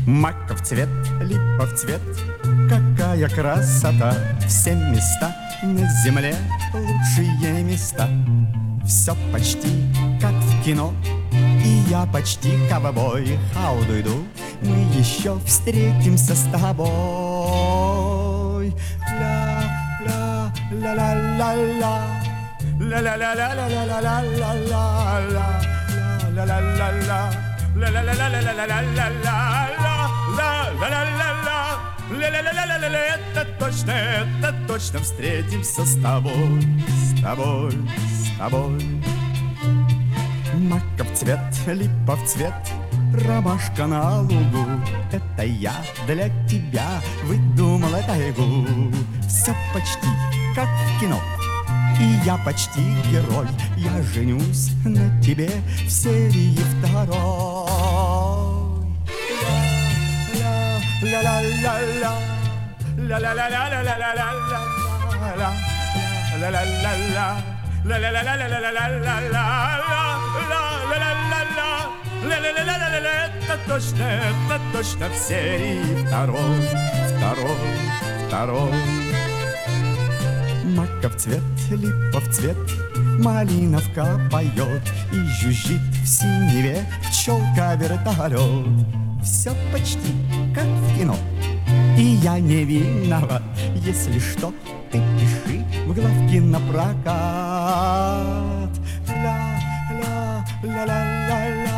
Маков цвет, липов цвет, какая красота! Все места на земле лучшие места. Все почти как в кино, и я почти ковбой. Хауду иду, мы еще встретимся с тобой. Ла-ла-ла-ла-ла-ла, ла-ла-ла-ла-ла-ла-ла-ла-ла, ла-ла-ла-ла-ла, ла-ла-ла-ла-ла-ла-ла-ла-ла-ла-ла-ла-ла-ла-ла. Это точно встретимся с тобой, с тобой, с тобой. Маков цвет, липов цвет, ромашка на лугу. Это я для тебя выдумал тайгу. Все почти как в кино, и я почти герой. Я женюсь на тебе в серии второй. Ла-ла-ла-ла-ла, ла-ла-ла-ла-ла-ла-ла-ла-ла, ла-ла-ла-ла-ла, ла-ла-ла-ла-ла-ла-ла-ла. Это точно в серии второй, второй, второй. Маков цвет, липов цвет, малиновка поет и жужжит в синеве пчелка-вертолет. Все почти как в кино, и я не виноват. Если что, ты пиши в главке на прокат. Ла-ла-ла-ла-ла-ла,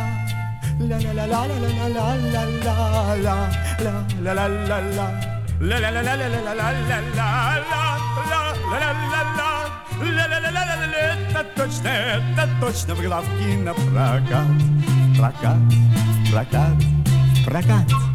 ла-ла-ла-ла-ла-ла-ла-ла-ла, ла-ла-ла-ла-ла, ла-ла-ла-ла-ла-ла-ла-ла-ла-ла-ла-ла. Это точно в главке на прокат. Прокат, прокат, прокат.